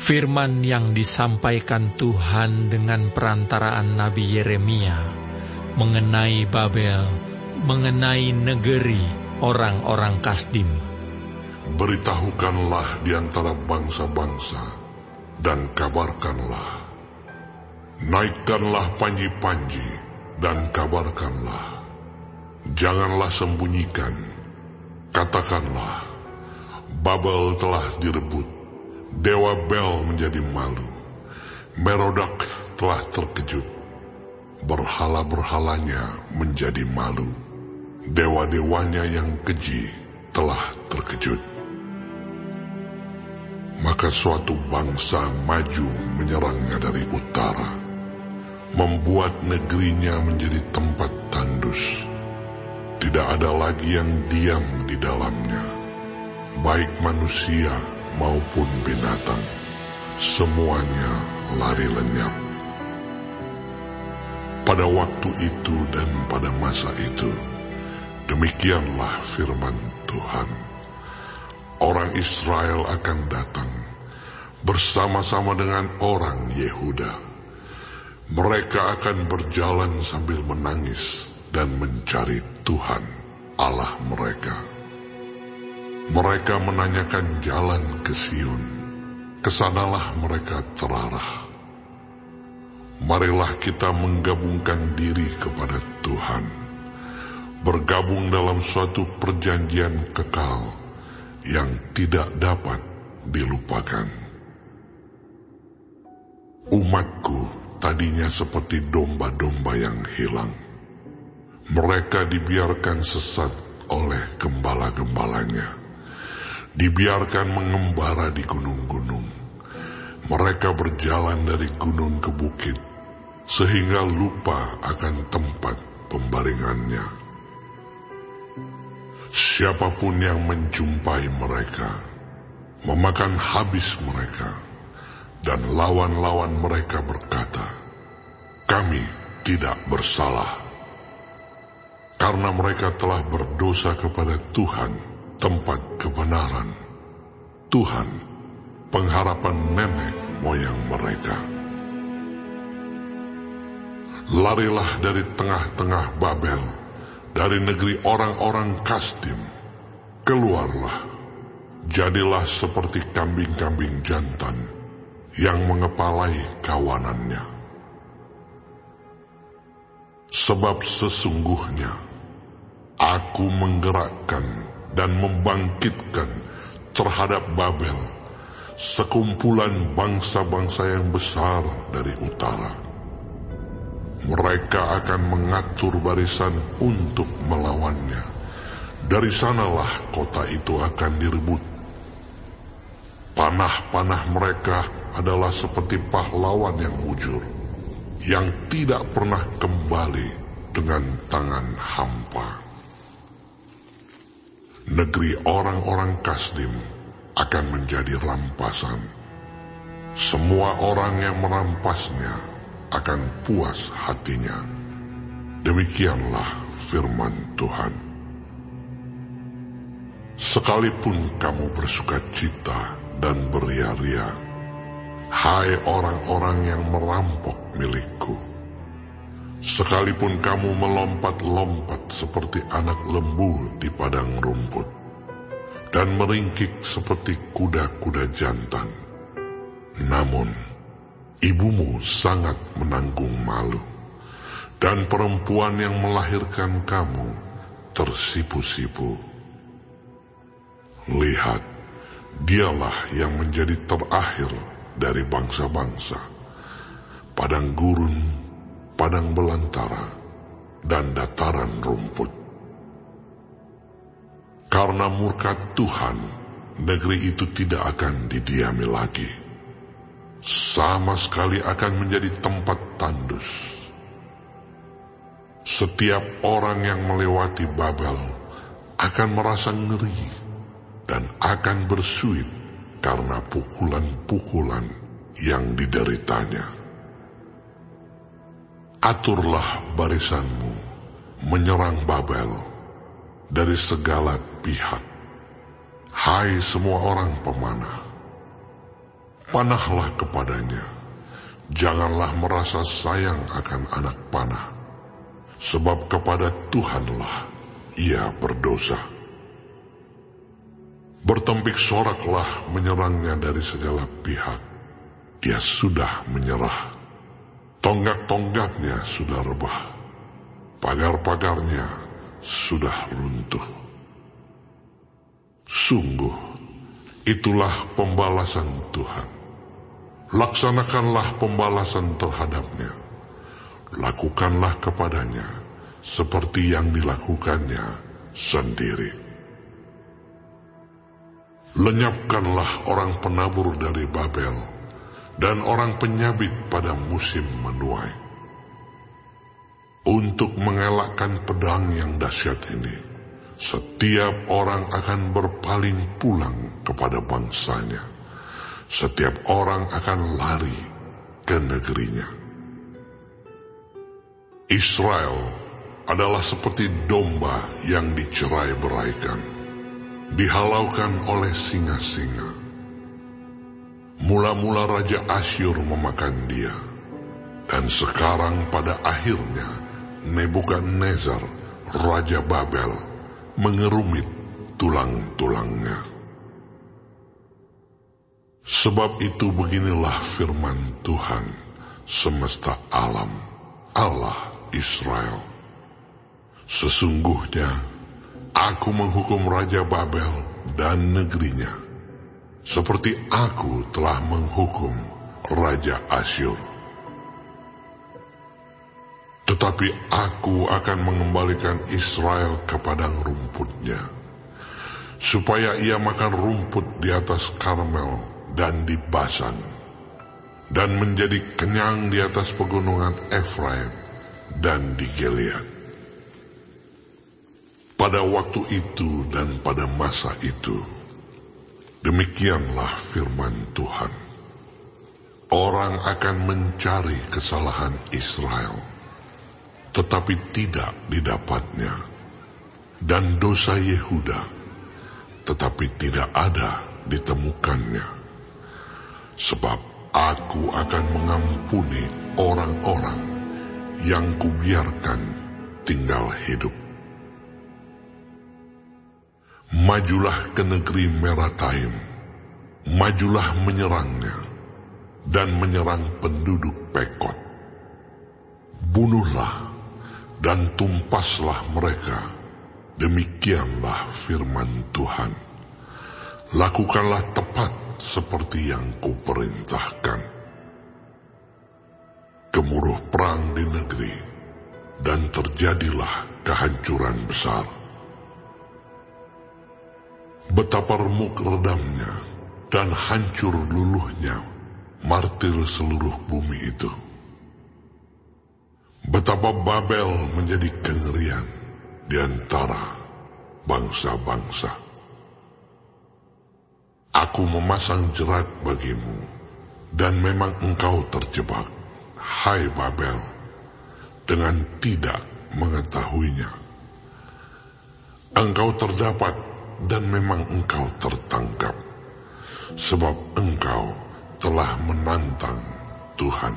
Firman yang disampaikan Tuhan dengan perantaraan Nabi Yeremia mengenai Babel, mengenai negeri orang-orang Kasdim. Beritahukanlah di antara bangsa-bangsa dan kabarkanlah. Naikkanlah panji-panji dan kabarkanlah. Janganlah sembunyikan. Katakanlah, Babel telah direbut, Dewa Bel menjadi malu, Merodak telah terkejut, berhala-berhalanya menjadi malu, dewa-dewanya yang keji telah terkejut. Maka suatu bangsa maju menyerangnya dari utara, membuat negerinya menjadi tempat tandus. Tidak ada lagi yang diam di dalamnya, baik manusia maupun binatang, semuanya lari lenyap. Pada waktu itu dan pada masa itu, demikianlah firman Tuhan. Orang Israel akan datang bersama-sama dengan orang Yehuda. Mereka akan berjalan sambil menangis dan mencari Tuhan Allah mereka. Mereka menanyakan jalan ke Sion, kesanalah mereka terarah. Marilah kita menggabungkan diri kepada Tuhan, bergabung dalam suatu perjanjian kekal yang tidak dapat dilupakan. Umatku tadinya seperti domba-domba yang hilang. Mereka dibiarkan sesat oleh gembala-gembalanya, dibiarkan mengembara di gunung-gunung. Mereka berjalan dari gunung ke bukit, sehingga lupa akan tempat pembaringannya. Siapapun yang menjumpai mereka, memakan habis mereka, dan lawan-lawan mereka berkata, "Kami tidak bersalah." Karena mereka telah berdosa kepada Tuhan, tempat kebenaran, Tuhan, pengharapan nenek moyang mereka. Larilah dari tengah-tengah Babel, dari negeri orang-orang Kasdim. Keluarlah, jadilah seperti kambing-kambing jantan yang mengepalai kawanannya. Sebab sesungguhnya Aku menggerakkan dan membangkitkan terhadap Babel sekumpulan bangsa-bangsa yang besar dari utara. Mereka akan mengatur barisan untuk melawannya. Dari sanalah kota itu akan direbut. Panah-panah mereka adalah seperti pahlawan yang mujur, yang tidak pernah kembali dengan tangan hampa. Negeri orang-orang Kasdim akan menjadi rampasan. Semua orang yang merampasnya akan puas hatinya. Demikianlah firman Tuhan. Sekalipun kamu bersukacita dan beria-ria, hai orang-orang yang merampok milikku, sekalipun kamu melompat-lompat seperti anak lembu di padang rumput, dan meringkik seperti kuda-kuda jantan, namun ibumu sangat menanggung malu, dan perempuan yang melahirkan kamu tersipu-sipu. Lihat, dialah yang menjadi terakhir dari bangsa-bangsa, padang gurun, padang belantara, dan dataran rumput. Karena murka Tuhan, negeri itu tidak akan didiami lagi. Sama sekali akan menjadi tempat tandus. Setiap orang yang melewati Babel akan merasa ngeri dan akan bersuit karena pukulan-pukulan yang dideritanya. Aturlah barisanmu menyerang Babel dari segala pihak, hai semua orang pemanah. Panahlah kepadanya, janganlah merasa sayang akan anak panah, sebab kepada Tuhanlah ia berdosa. Bertempik soraklah menyerangnya dari segala pihak, dia sudah menyerah. Tonggak-tonggaknya sudah rebah, pagar-pagarnya sudah runtuh. Sungguh, itulah pembalasan Tuhan. Laksanakanlah pembalasan terhadapnya. Lakukanlah kepadanya seperti yang dilakukannya sendiri. Lenyapkanlah orang penabur dari Babel dan orang penyabit pada musim menuai. Untuk mengelakkan pedang yang dahsyat ini, setiap orang akan berpaling pulang kepada bangsanya. Setiap orang akan lari ke negerinya. Israel adalah seperti domba yang dicerai-beraikan, dihalaukan oleh singa-singa. Mula-mula Raja Asyur memakan dia, dan sekarang pada akhirnya Nebukadnezar, Raja Babel, mengerumit tulang-tulangnya. Sebab itu beginilah firman Tuhan semesta alam, Allah Israel. Sesungguhnya aku menghukum Raja Babel dan negerinya, seperti aku telah menghukum Raja Asyur. Tetapi aku akan mengembalikan Israel ke padang rumputnya, supaya ia makan rumput di atas Karmel dan di Basan, dan menjadi kenyang di atas pegunungan Efraim dan di Gilead. Pada waktu itu dan pada masa itu, demikianlah firman Tuhan. Orang akan mencari kesalahan Israel, tetapi tidak didapatnya, dan dosa Yehuda, tetapi tidak ada ditemukannya. Sebab aku akan mengampuni orang-orang yang kubiarkan tinggal hidup. Majulah ke negeri Merataim, majulah menyerangnya, dan menyerang penduduk Pekod. Bunuhlah dan tumpaslah mereka, demikianlah firman Tuhan. Lakukanlah tepat seperti yang kuperintahkan. Gemuruh perang di negeri, dan terjadilah kehancuran besar. Betapa remuk redamnya dan hancur luluhnya martir seluruh bumi itu. Betapa Babel menjadi kengerian di antara bangsa-bangsa. Aku memasang jerat bagimu, dan memang engkau terjebak, hai Babel, dengan tidak mengetahuinya. Engkau terdapat, dan memang engkau tertangkap, sebab engkau telah menantang Tuhan.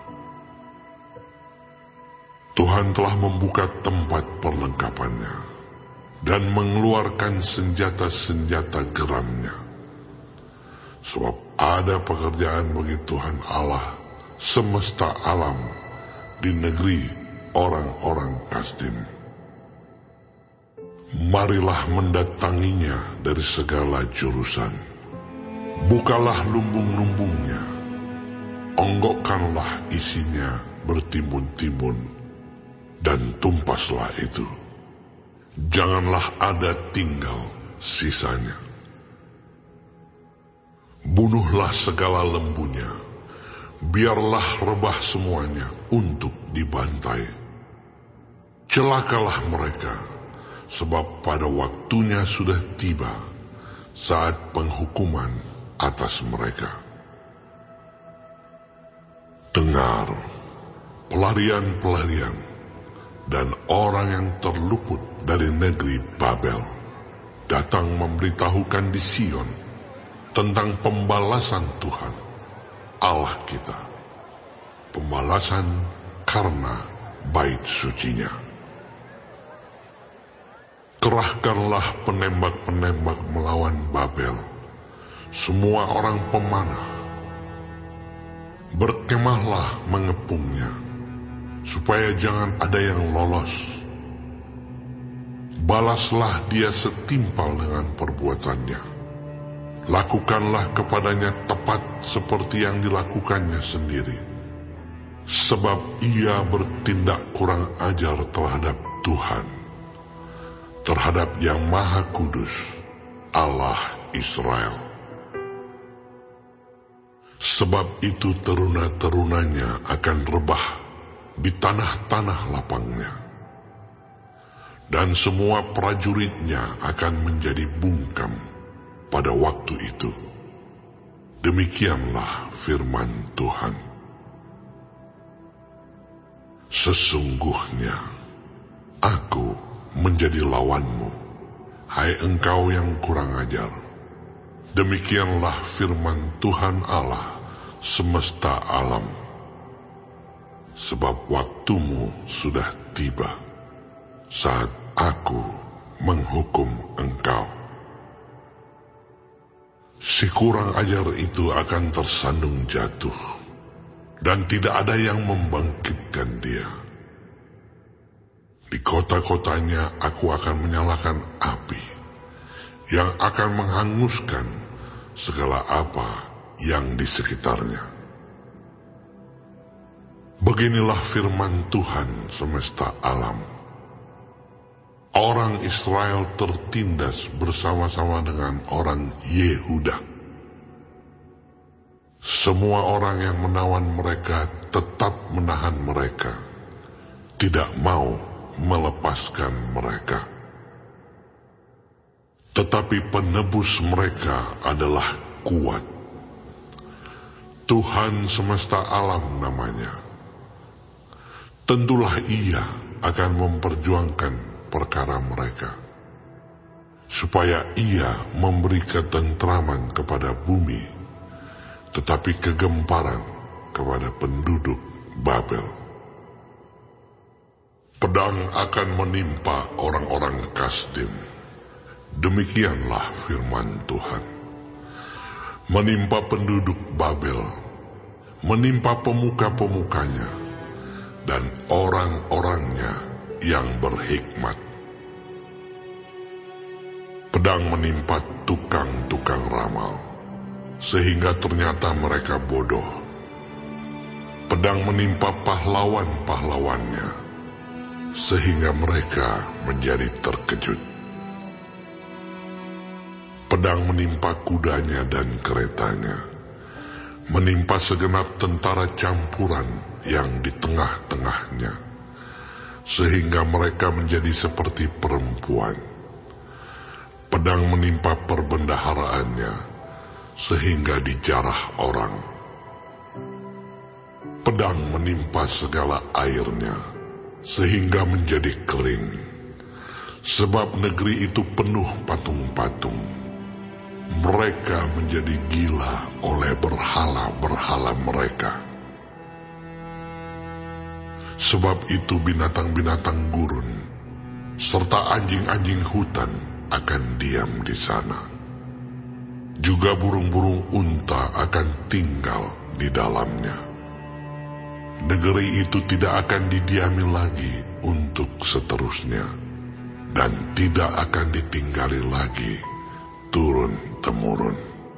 Tuhan telah membuka tempat perlengkapannya, dan mengeluarkan senjata-senjata geramnya. Sebab ada pekerjaan bagi Tuhan Allah semesta alam di negeri orang-orang Kasdim. Marilah mendatanginya dari segala jurusan. Bukalah lumbung-lumbungnya, onggokkanlah isinya bertimbun-timbun, dan tumpaslah itu. Janganlah ada tinggal sisanya. Bunuhlah segala lembunya, biarlah rebah semuanya untuk dibantai. Celakalah mereka, sebab pada waktunya sudah tiba saat penghukuman atas mereka. Dengar, pelarian-pelarian dan orang yang terluput dari negeri Babel datang memberitahukan di Sion tentang pembalasan Tuhan Allah kita, pembalasan karena bait sucinya. Kerahkanlah penembak-penembak melawan Babel, semua orang pemanah. Berkemahlah mengepungnya, supaya jangan ada yang lolos. Balaslah dia setimpal dengan perbuatannya. Lakukanlah kepadanya tepat seperti yang dilakukannya sendiri. Sebab ia bertindak kurang ajar terhadap Tuhan, terhadap Yang Maha Kudus, Allah Israel. Sebab itu teruna-terunanya akan rebah di tanah-tanah lapangnya, dan semua prajuritnya akan menjadi bungkam pada waktu itu. Demikianlah firman Tuhan. Sesungguhnya aku menjadi lawanmu, hai engkau yang kurang ajar. Demikianlah firman Tuhan Allah semesta alam. Sebab waktumu sudah tiba, saat aku menghukum engkau. Si kurang ajar itu akan tersandung jatuh, dan tidak ada yang membangkitkan dia. Di kota-kotanya aku akan menyalakan api, yang akan menghanguskan segala apa yang di sekitarnya. Beginilah firman Tuhan semesta alam. Orang Israel tertindas bersama-sama dengan orang Yehuda. Semua orang yang menawan mereka tetap menahan mereka, tidak mau melepaskan mereka. Tetapi penebus mereka adalah kuat. Tuhan semesta alam namanya. Tentulah ia akan memperjuangkan perkara mereka, supaya ia memberi ketentraman kepada bumi, tetapi kegemparan kepada penduduk Babel. Pedang akan menimpa orang-orang Kasdim. Demikianlah firman Tuhan. Menimpa penduduk Babel, menimpa pemuka-pemukanya, dan orang-orangnya yang berhikmat. Pedang menimpa tukang-tukang ramal, sehingga ternyata mereka bodoh. Pedang menimpa pahlawan-pahlawannya, sehingga mereka menjadi terkejut. Pedang menimpa kudanya dan keretanya, menimpa segenap tentara campuran yang di tengah-tengahnya, sehingga mereka menjadi seperti perempuan. Pedang menimpa perbendaharaannya, sehingga dijarah orang. Pedang menimpa segala airnya, sehingga menjadi kering. Sebab negeri itu penuh patung-patung. Mereka menjadi gila oleh berhala-berhala mereka. Sebab itu binatang-binatang gurun serta anjing-anjing hutan akan diam di sana. Juga burung-burung unta akan tinggal di dalamnya. Negeri itu tidak akan didiami lagi untuk seterusnya, dan tidak akan ditinggali lagi turun-temurun.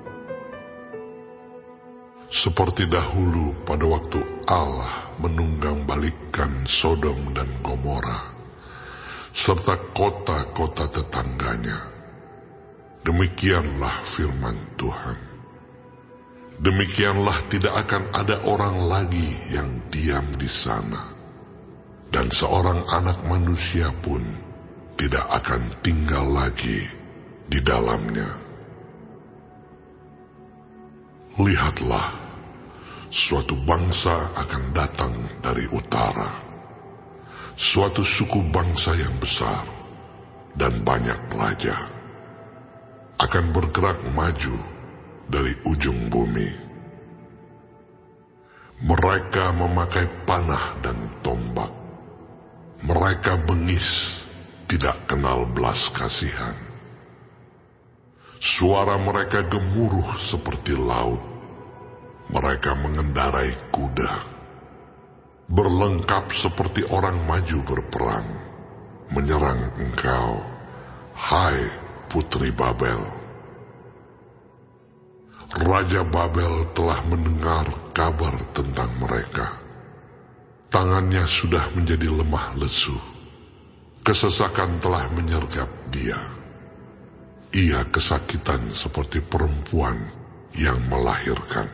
Seperti dahulu pada waktu Allah menunggang-balikkan Sodom dan Gomora, serta kota-kota tetangganya. Demikianlah firman Tuhan. Demikianlah tidak akan ada orang lagi yang diam di sana, dan seorang anak manusia pun tidak akan tinggal lagi di dalamnya. Lihatlah, suatu bangsa akan datang dari utara, suatu suku bangsa yang besar dan banyak pelajar, akan bergerak maju dari ujung bumi. Mereka memakai panah dan tombak. Mereka bengis, tidak kenal belas kasihan. Suara mereka gemuruh seperti laut. Mereka mengendarai kuda, berlengkap seperti orang maju berperang, menyerang engkau, hai Putri Babel. Raja Babel telah mendengar kabar tentang mereka. Tangannya sudah menjadi lemah lesu. Kesesakan telah menyergap dia. Ia kesakitan seperti perempuan yang melahirkan.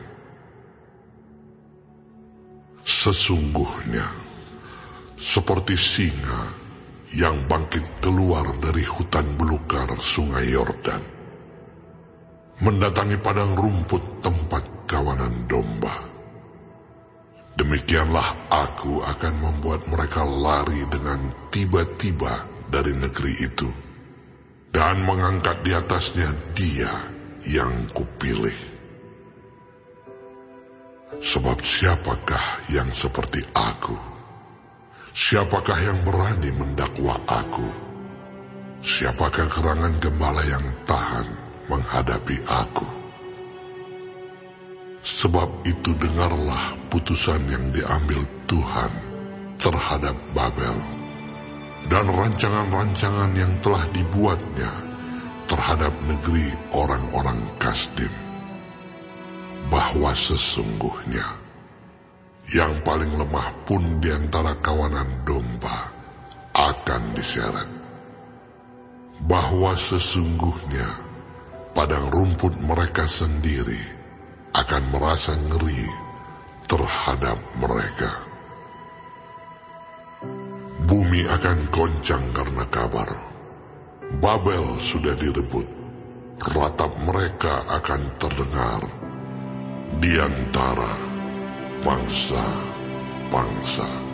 Sesungguhnya, seperti singa yang bangkit keluar dari hutan belukar sungai Yordan, mendatangi padang rumput tempat kawanan domba. Demikianlah aku akan membuat mereka lari dengan tiba-tiba dari negeri itu, dan mengangkat di atasnya Dia yang kupilih. Sebab siapakah yang seperti aku? Siapakah yang berani mendakwa aku? Siapakah gerangan gembala yang tahan menghadapi aku? Sebab itu dengarlah putusan yang diambil Tuhan terhadap Babel, dan rancangan-rancangan yang telah dibuatnya terhadap negeri orang-orang Kasdim, bahwa sesungguhnya yang paling lemah pun di antara kawanan domba akan diseret, bahwa sesungguhnya padang rumput mereka sendiri akan merasa ngeri terhadap mereka. Bumi akan goncang karena kabar. Babel sudah direbut. Ratap mereka akan terdengar di antara bangsa-bangsa.